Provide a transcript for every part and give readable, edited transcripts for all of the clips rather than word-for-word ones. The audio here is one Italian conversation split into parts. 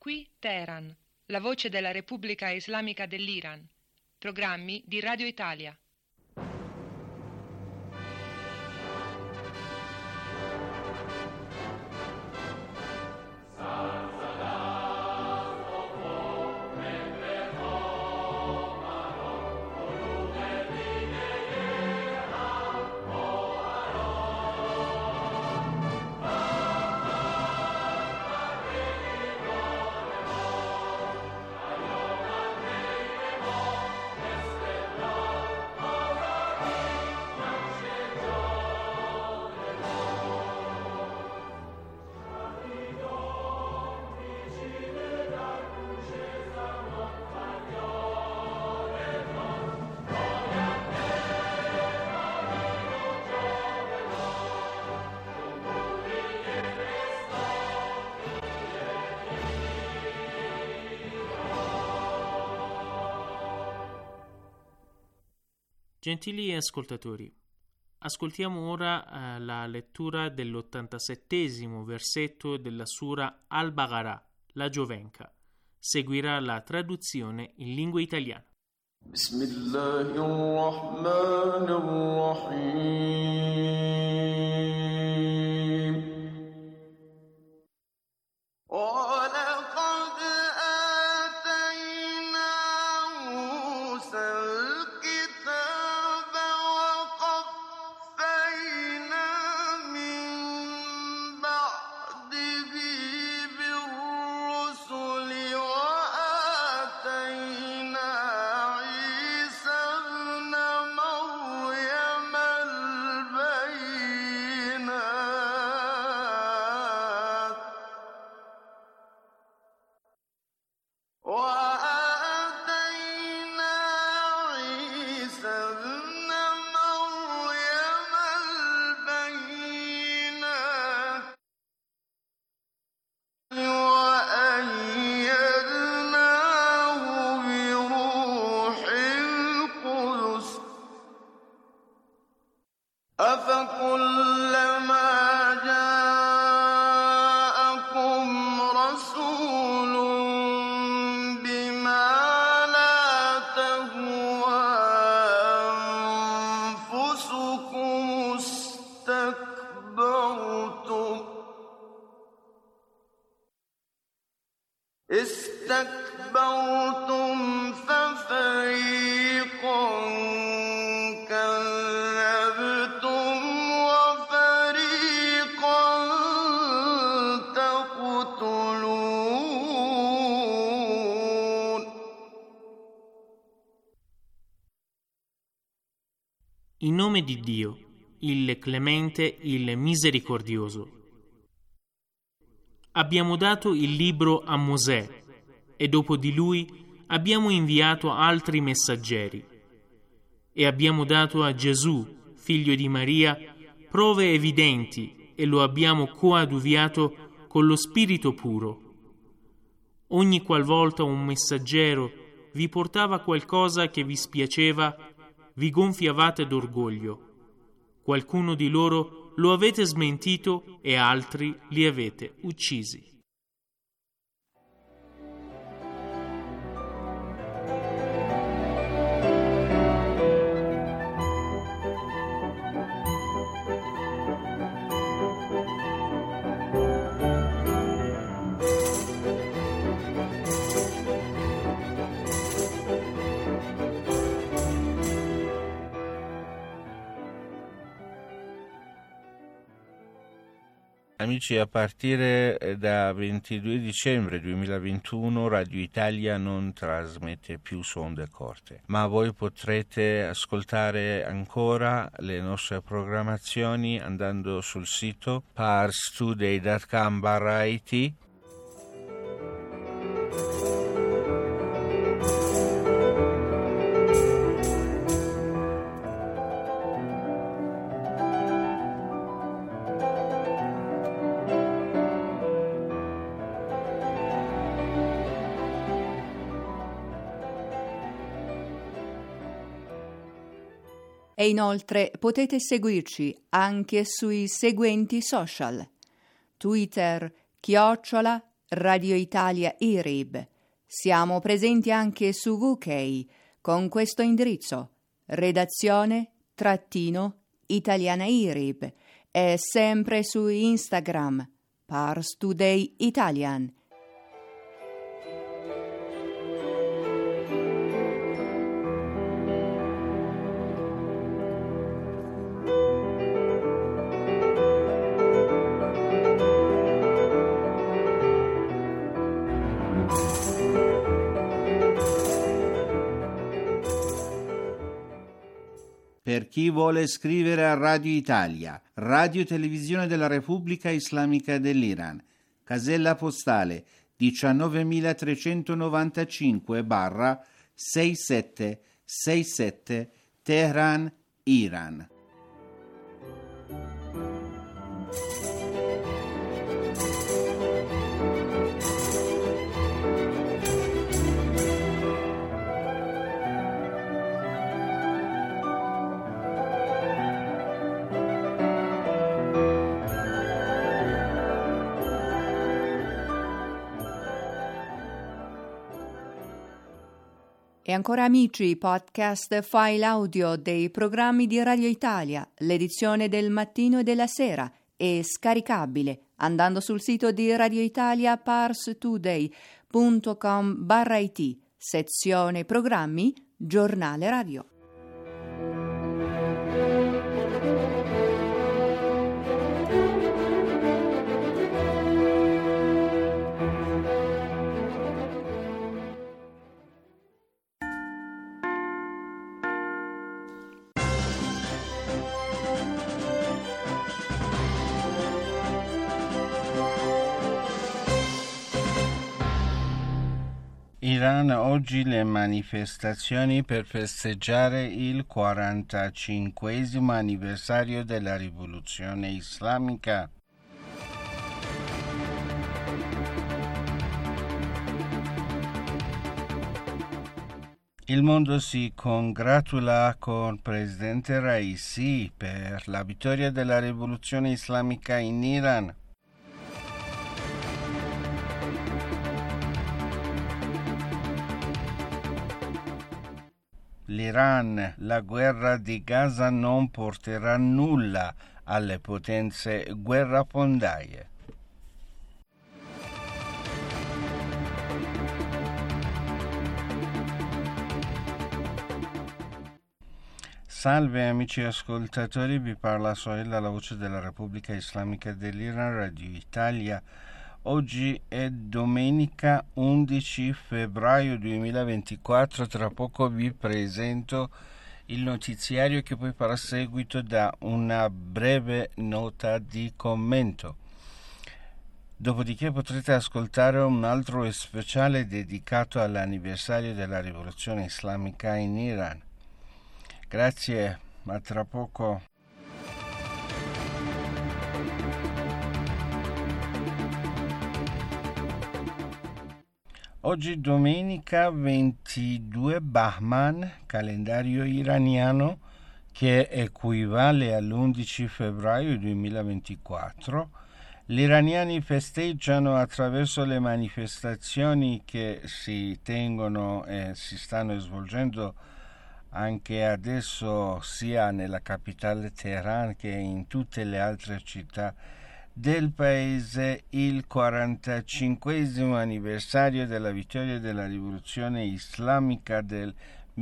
Qui Teheran, la voce della Repubblica Islamica dell'Iran. Programmi di Radio Italia. Gentili ascoltatori, ascoltiamo ora la lettura dell'87° versetto della Sura Al-Baqarah, la Giovenca. Seguirà la traduzione in lingua italiana. Bismillahirrahmanirrahim. استكبرتم ففريقا كذبتم وفريقا تقتلون. In nome di Dio, il Clemente, il Misericordioso. Abbiamo dato il libro a Mosè e dopo di lui abbiamo inviato altri messaggeri e abbiamo dato a Gesù, figlio di Maria, prove evidenti e lo abbiamo coadiuviato con lo Spirito puro. Ogni qualvolta un messaggero vi portava qualcosa che vi spiaceva, vi gonfiavate d'orgoglio. Qualcuno di loro lo avete smentito e altri li avete uccisi. Amici, a partire da 22 dicembre 2021 Radio Italia non trasmette più su onde corte, ma voi potrete ascoltare ancora le nostre programmazioni andando sul sito parstoday.com/it. E inoltre potete seguirci anche sui seguenti social: Twitter Radio Italia IRIB. Siamo presenti anche su VK con questo indirizzo: redazione-italiana IRIB, e sempre su Instagram Pars Today Italian. Per chi vuole scrivere a Radio Italia, Radio Televisione della Repubblica Islamica dell'Iran, casella postale 19.395/6767 Teheran, Iran. E ancora amici, podcast file audio dei programmi di Radio Italia, l'edizione del mattino e della sera, è scaricabile andando sul sito di Radio Italia parstoday.com/it, sezione programmi, giornale radio. Iran, oggi le manifestazioni per festeggiare il 45° anniversario della rivoluzione islamica. Il mondo si congratula con il presidente Raisi per la vittoria della rivoluzione islamica in Iran. L'Iran, la guerra di Gaza non porterà nulla alle potenze guerrafondaie. Salve amici ascoltatori, vi parla Sohail, la voce della Repubblica Islamica dell'Iran, Radio Italia. Oggi è domenica 11 febbraio 2024, tra poco vi presento il notiziario che poi farà seguito da una breve nota di commento. Dopodiché potrete ascoltare un altro speciale dedicato all'anniversario della rivoluzione islamica in Iran. Grazie, a tra poco. Oggi domenica 22 Bahman, calendario iraniano, che equivale all'11 febbraio 2024. Gli iraniani festeggiano attraverso le manifestazioni che si tengono e si stanno svolgendo anche adesso sia nella capitale Teheran che in tutte le altre città del paese, il 45° anniversario della vittoria della rivoluzione islamica del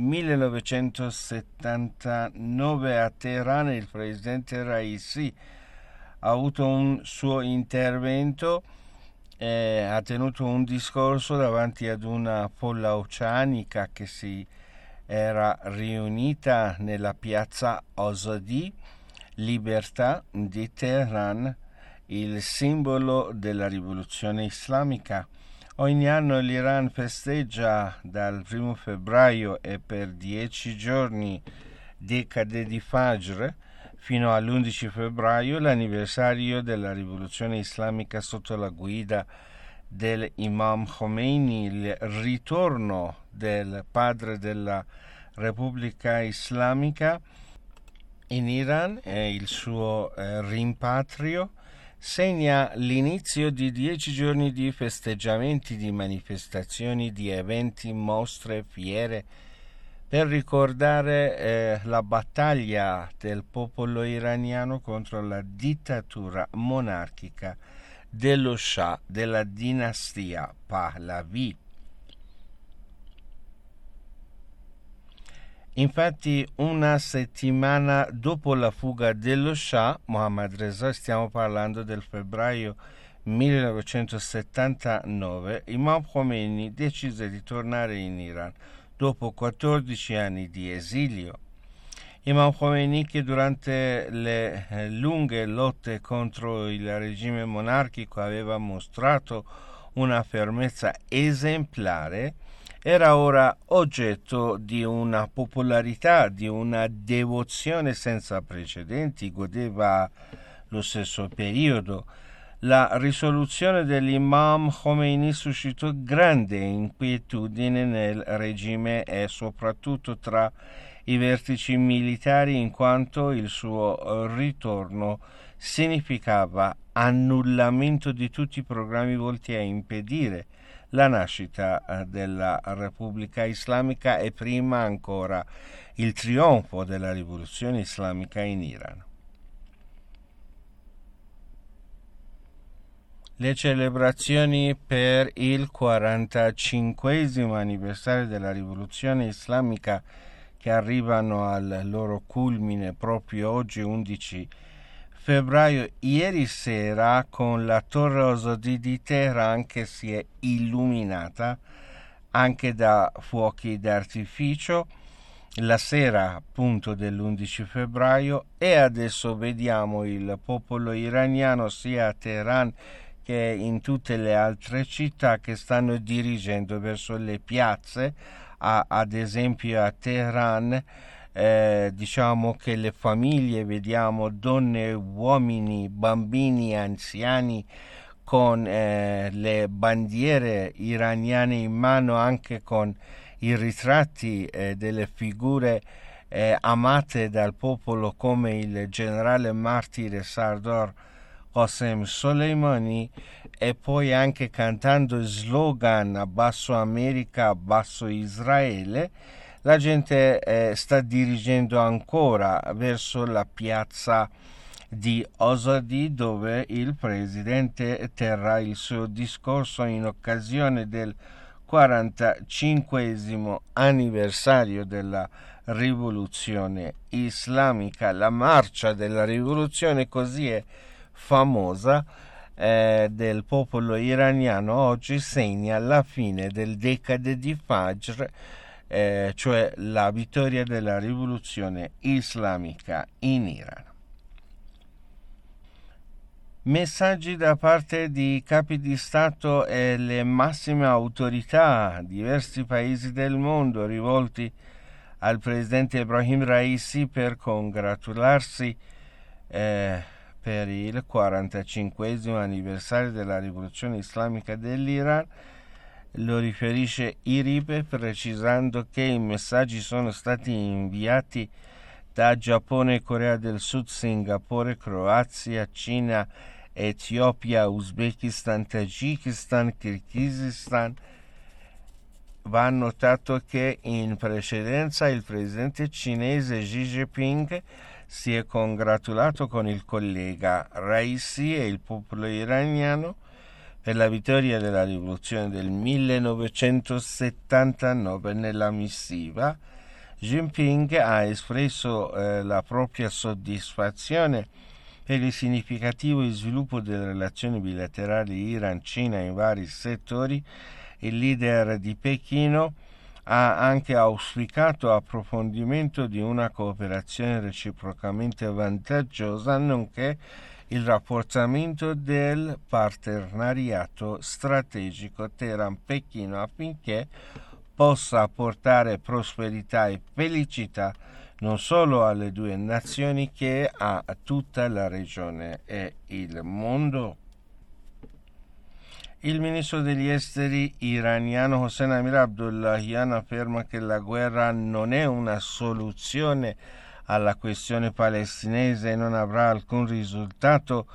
1979 a Teheran. Il presidente Raisi ha avuto un suo intervento, ha tenuto un discorso davanti ad una folla oceanica che si era riunita nella piazza Azadi, Libertà di Teheran, il simbolo della rivoluzione islamica. Ogni anno l'Iran festeggia dal 1 febbraio e per 10 giorni, decade di Fajr, fino all'11 febbraio, l'anniversario della rivoluzione islamica sotto la guida dell'Imam Khomeini, il ritorno del padre della Repubblica Islamica in Iran e il suo rimpatrio segna l'inizio di 10 giorni di festeggiamenti, di manifestazioni, di eventi, mostre, fiere, per ricordare la battaglia del popolo iraniano contro la dittatura monarchica dello Shah della dinastia Pahlavi. Infatti, una settimana dopo la fuga dello Shah, Mohammad Reza, stiamo parlando del febbraio 1979, Imam Khomeini decise di tornare in Iran dopo 14 anni di esilio. Imam Khomeini, che durante le lunghe lotte contro il regime monarchico aveva mostrato una fermezza esemplare, era ora oggetto di una popolarità, di una devozione senza precedenti, godeva lo stesso periodo. La risoluzione dell'Imam Khomeini suscitò grande inquietudine nel regime e soprattutto tra i vertici militari, in quanto il suo ritorno significava annullamento di tutti i programmi volti a impedire la nascita della Repubblica Islamica e prima ancora il trionfo della rivoluzione islamica in Iran. Le celebrazioni per il 45° anniversario della rivoluzione islamica, che arrivano al loro culmine proprio oggi, 11 febbraio, ieri sera, con la Torre Azadi di Teheran che si è illuminata anche da fuochi d'artificio, la sera appunto dell'11 febbraio, e adesso vediamo il popolo iraniano sia a Teheran che in tutte le altre città che stanno dirigendo verso le piazze. Ad esempio a Teheran diciamo che le famiglie, vediamo donne, uomini, bambini, anziani con le bandiere iraniane in mano, anche con i ritratti delle figure amate dal popolo come il generale martire Sardar Qasem Soleimani, e poi anche cantando slogan "Abbasso America, abbasso Israele". La gente sta dirigendo ancora verso la piazza di Azadi, dove il presidente terrà il suo discorso in occasione del 45° anniversario della rivoluzione islamica. La marcia della rivoluzione, così è famosa, del popolo iraniano, oggi segna la fine del decade di Fajr, cioè la vittoria della rivoluzione islamica in Iran. Messaggi da parte di capi di Stato e le massime autorità di diversi paesi del mondo rivolti al presidente Ebrahim Raisi per congratularsi per il 45° anniversario della rivoluzione islamica dell'Iran. Lo riferisce IRIB, precisando che i messaggi sono stati inviati da Giappone, Corea del Sud, Singapore, Croazia, Cina, Etiopia, Uzbekistan, Tagikistan, Kirghizistan. Va notato che in precedenza il presidente cinese Xi Jinping si è congratulato con il collega Raisi e il popolo iraniano per la vittoria della rivoluzione del 1979. Nella missiva Jinping ha espresso la propria soddisfazione per il significativo sviluppo delle relazioni bilaterali Iran-Cina in vari settori. Il leader di Pechino ha anche auspicato approfondimento di una cooperazione reciprocamente vantaggiosa, nonché il rafforzamento del partenariato strategico Teheran-Pechino, affinché possa portare prosperità e felicità non solo alle due nazioni, che a tutta la regione e il mondo. Il ministro degli esteri iraniano Hossein Amir Abdollahian afferma che la guerra non è una soluzione alla questione palestinese e non avrà alcun risultato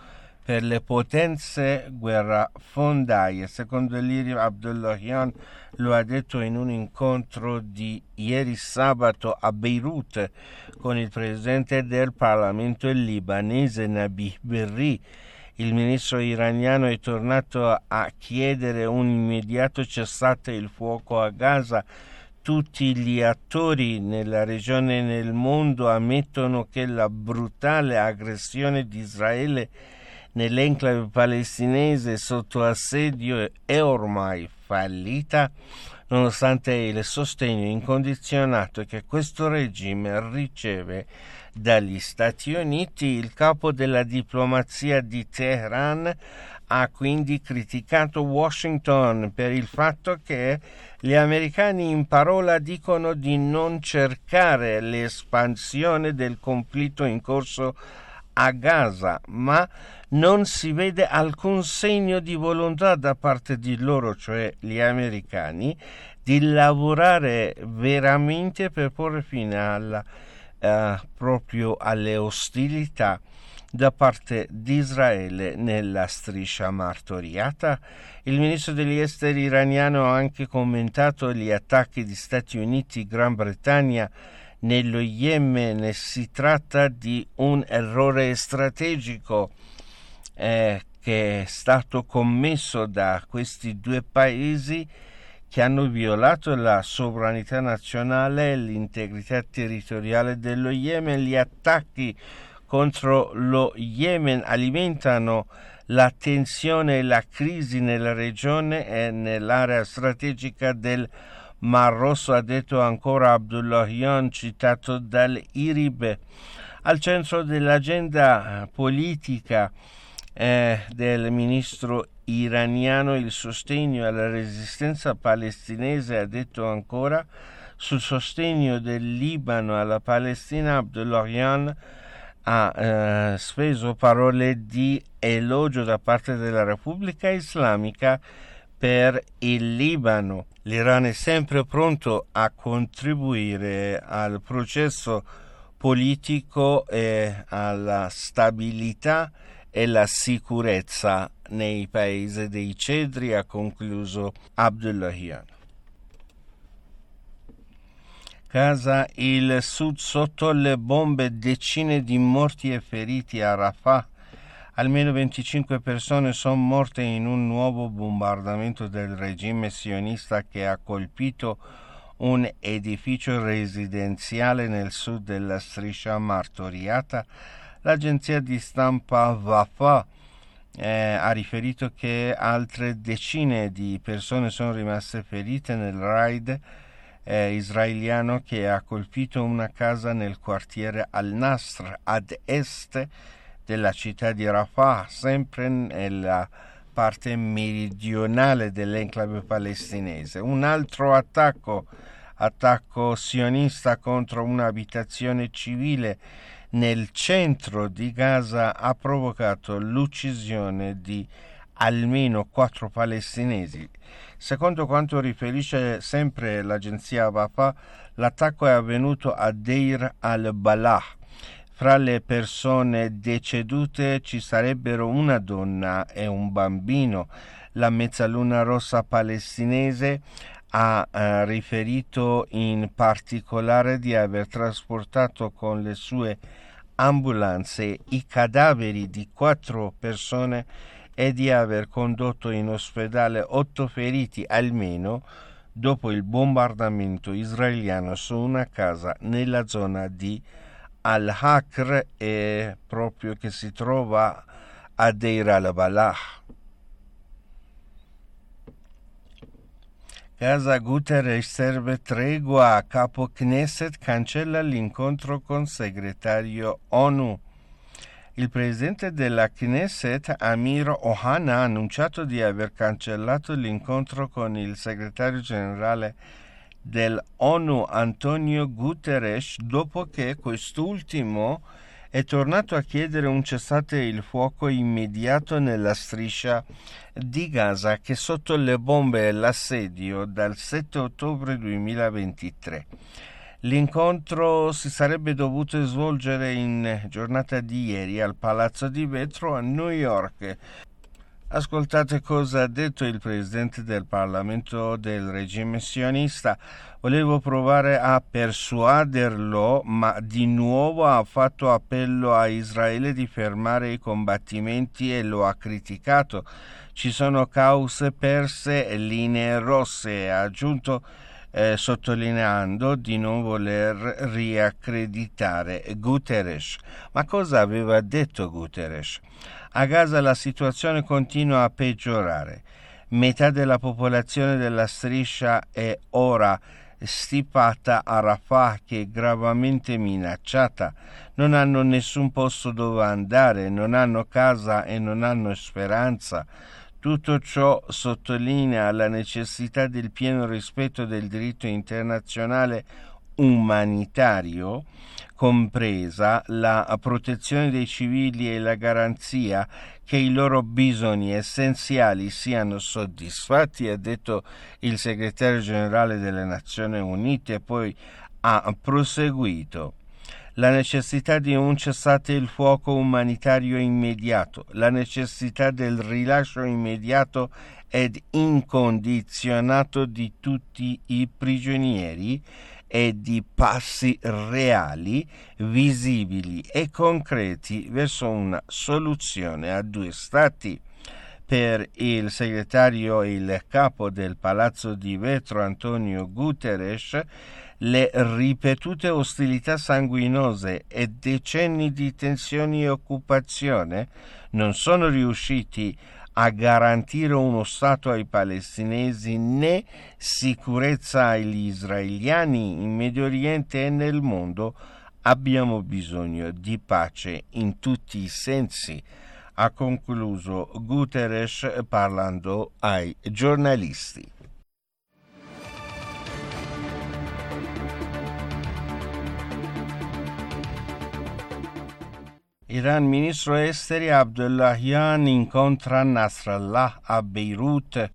per le potenze guerrafondaie. Secondo l'IRI, Abdullahian lo ha detto in un incontro di ieri sabato a Beirut con il presidente del Parlamento libanese Nabih Berri. Il ministro iraniano è tornato a chiedere un immediato cessate il fuoco a Gaza. Tutti gli attori nella regione e nel mondo ammettono che la brutale aggressione di Israele nell'enclave palestinese sotto assedio è ormai fallita, nonostante il sostegno incondizionato che questo regime riceve dagli Stati Uniti. Il capo della diplomazia di Teheran ha quindi criticato Washington per il fatto che gli americani in parola dicono di non cercare l'espansione del conflitto in corso a Gaza, ma non si vede alcun segno di volontà da parte di loro, cioè gli americani, di lavorare veramente per porre fine proprio alle ostilità da parte di Israele nella striscia martoriata. Il ministro degli esteri iraniano ha anche commentato gli attacchi di Stati Uniti e Gran Bretagna nello Yemen. Si tratta di un errore strategico che è stato commesso da questi due paesi che hanno violato la sovranità nazionale e l'integrità territoriale dello Yemen. Gli attacchi contro lo Yemen alimentano la tensione e la crisi nella regione e nell'area strategica del Mar Rosso, ha detto ancora Abdullahian, citato dall'IRIB. Al centro dell'agenda politica del ministro iraniano il sostegno alla resistenza palestinese, ha detto ancora. Sul sostegno del Libano alla Palestina, Abdullahian ha speso parole di elogio da parte della Repubblica Islamica per il Libano. L'Iran è sempre pronto a contribuire al processo politico e alla stabilità e la sicurezza nei paesi dei cedri, ha concluso Abdullahian. Gaza, il sud sotto le bombe, decine di morti e feriti a Rafah. Almeno 25 persone sono morte in un nuovo bombardamento del regime sionista che ha colpito un edificio residenziale nel sud della striscia martoriata. L'agenzia di stampa Wafa ha riferito che altre decine di persone sono rimaste ferite nel raid israeliano che ha colpito una casa nel quartiere Al-Nasr ad est della città di Rafah, sempre nella parte meridionale dell'enclave palestinese. Un altro attacco sionista contro un'abitazione civile nel centro di Gaza ha provocato l'uccisione di almeno 4 palestinesi. Secondo quanto riferisce sempre l'agenzia Wafa, l'attacco è avvenuto a Deir al-Balah. Fra le persone decedute ci sarebbero una donna e un bambino. La Mezzaluna Rossa palestinese ha riferito in particolare di aver trasportato con le sue ambulanze i cadaveri di 4 persone e di aver condotto in ospedale 8 feriti almeno dopo il bombardamento israeliano su una casa nella zona di Al-Hakr, e proprio che si trova a Deir al-Balah. Gaza, Guterres serve tregua, capo Knesset cancella l'incontro con segretario ONU. Il presidente della Knesset, Amir Ohana, ha annunciato di aver cancellato l'incontro con il segretario generale dell'ONU, Antonio Guterres, dopo che quest'ultimo è tornato a chiedere un cessate il fuoco immediato nella striscia di Gaza, che è sotto le bombe e l'assedio dal 7 ottobre 2023. L'incontro si sarebbe dovuto svolgere in giornata di ieri al Palazzo di Vetro a New York. Ascoltate cosa ha detto il presidente del Parlamento del regime sionista. Volevo provare a persuaderlo, ma di nuovo ha fatto appello a Israele di fermare i combattimenti e lo ha criticato. Ci sono cause perse e linee rosse, ha aggiunto, sottolineando di non voler riaccreditare Guterres. Ma cosa aveva detto Guterres? A Gaza la situazione continua a peggiorare. Metà della popolazione della striscia è ora stipata a Rafah, che è gravemente minacciata. Non hanno nessun posto dove andare, non hanno casa e non hanno speranza. Tutto ciò sottolinea la necessità del pieno rispetto del diritto internazionale umanitario, compresa la protezione dei civili e la garanzia che i loro bisogni essenziali siano soddisfatti, ha detto il segretario generale delle Nazioni Unite. Poi ha proseguito: la necessità di un cessate il fuoco umanitario immediato, la necessità del rilascio immediato ed incondizionato di tutti i prigionieri e di passi reali, visibili e concreti verso una soluzione a due stati. Per il segretario e il capo del Palazzo di Vetro Antonio Guterres, le ripetute ostilità sanguinose e decenni di tensioni e occupazione non sono riusciti a garantire uno Stato ai palestinesi né sicurezza agli israeliani in Medio Oriente e nel mondo. Abbiamo bisogno di pace in tutti i sensi, ha concluso Guterres parlando ai giornalisti. Iran, ministro esteri Abdullahian incontra Nasrallah a Beirut.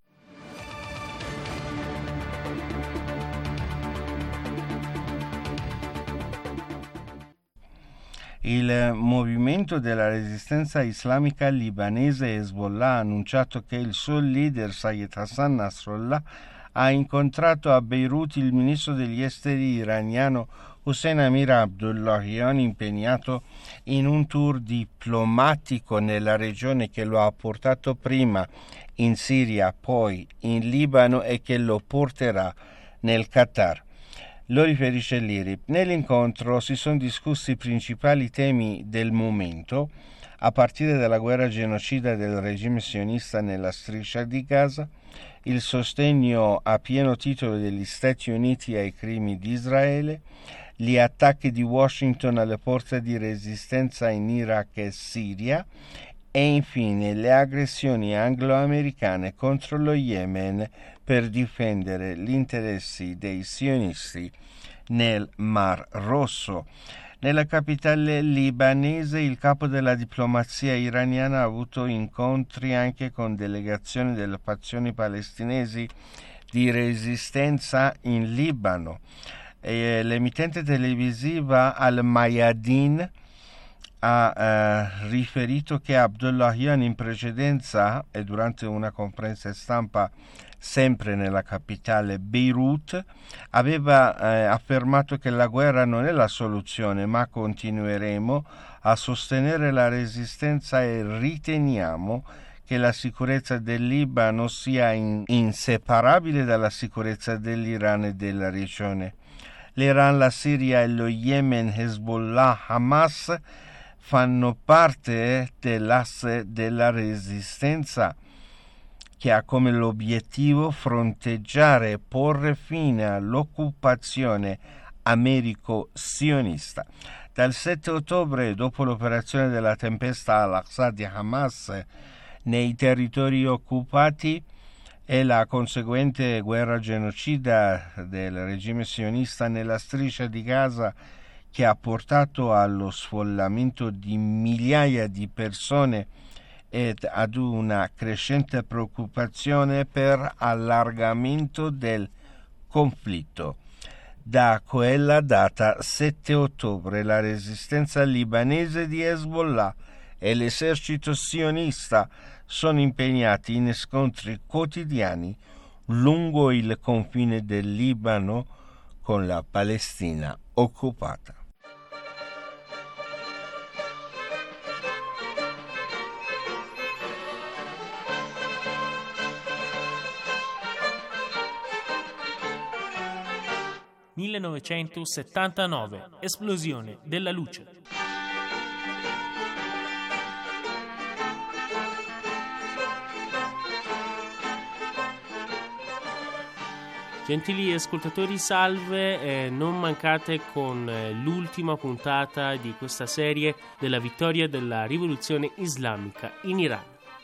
Il movimento della resistenza islamica libanese Hezbollah ha annunciato che il suo leader Sayed Hassan Nasrallah ha incontrato a Beirut il ministro degli esteri iraniano Hossein Amir Abdullahian, impegnato in un tour diplomatico nella regione che lo ha portato prima in Siria, poi in Libano e che lo porterà nel Qatar. Lo riferisce l'IRIB. Nell'incontro si sono discussi i principali temi del momento, a partire dalla guerra genocida del regime sionista nella striscia di Gaza, il sostegno a pieno titolo degli Stati Uniti ai crimini di Israele, gli attacchi di Washington alle forze di resistenza in Iraq e Siria e infine le aggressioni anglo-americane contro lo Yemen per difendere gli interessi dei sionisti nel Mar Rosso. Nella capitale libanese il capo della diplomazia iraniana ha avuto incontri anche con delegazioni delle fazioni palestinesi di resistenza in Libano. L'emittente televisiva Al Mayadin ha riferito che Abdullahian in precedenza e durante una conferenza stampa sempre nella capitale Beirut aveva affermato che la guerra non è la soluzione, ma continueremo a sostenere la resistenza e riteniamo che la sicurezza del Libano sia inseparabile dalla sicurezza dell'Iran e della regione. L'Iran, la Siria e lo Yemen, Hezbollah, Hamas fanno parte dell'asse della resistenza che ha come l'obiettivo fronteggiare e porre fine all'occupazione americo-sionista. Dal 7 ottobre, dopo l'operazione della tempesta al-Aqsa di Hamas nei territori occupati e la conseguente guerra genocida del regime sionista nella striscia di Gaza, che ha portato allo sfollamento di migliaia di persone ed ad una crescente preoccupazione per allargamento del conflitto. Da quella data 7 ottobre la resistenza libanese di Hezbollah e l'esercito sionista sono impegnati in scontri quotidiani lungo il confine del Libano con la Palestina occupata. (1979) Esplosione della luce. Gentili ascoltatori, salve, non mancate con l'ultima puntata di questa serie della vittoria della rivoluzione islamica in Iran.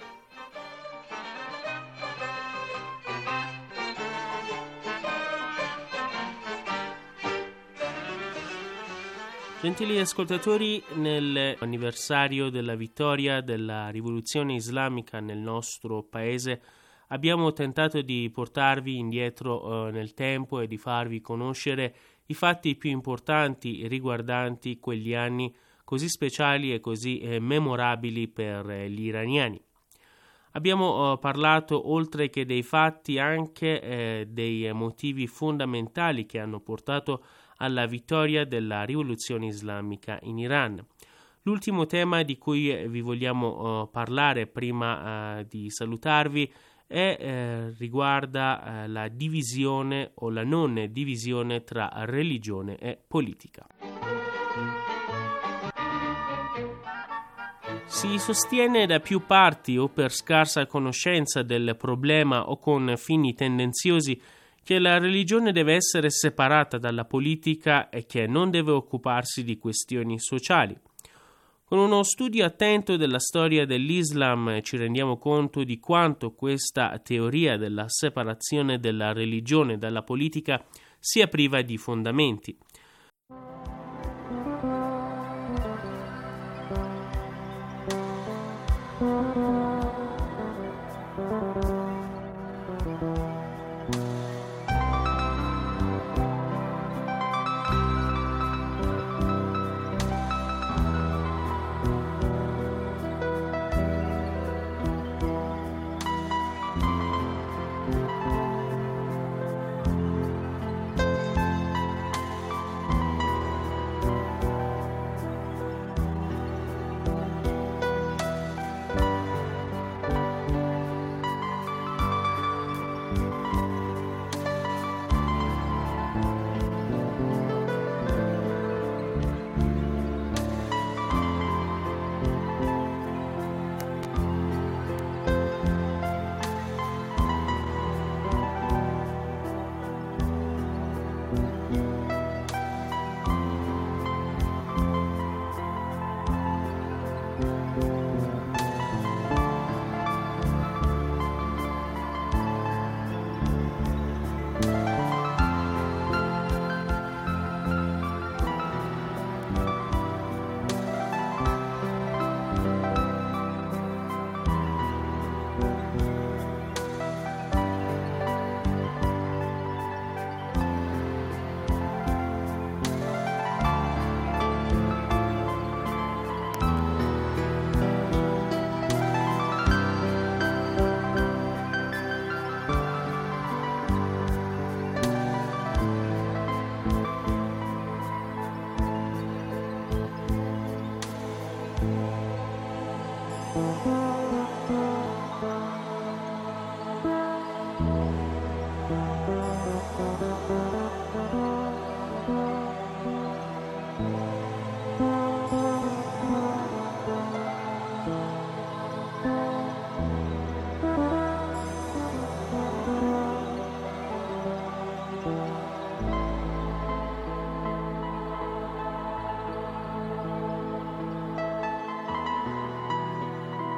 Gentili ascoltatori, nell'anniversario della vittoria della rivoluzione islamica nel nostro paese abbiamo tentato di portarvi indietro nel tempo e di farvi conoscere i fatti più importanti riguardanti quegli anni così speciali e così memorabili per gli iraniani. Abbiamo parlato, oltre che dei fatti, anche dei motivi fondamentali che hanno portato alla vittoria della rivoluzione islamica in Iran. L'ultimo tema di cui vi vogliamo parlare prima di salutarvi riguarda la divisione o la non divisione tra religione e politica. Si sostiene da più parti, o per scarsa conoscenza del problema o con fini tendenziosi, che la religione deve essere separata dalla politica e che non deve occuparsi di questioni sociali. Con uno studio attento della storia dell'Islam ci rendiamo conto di quanto questa teoria della separazione della religione dalla politica sia priva di fondamenti.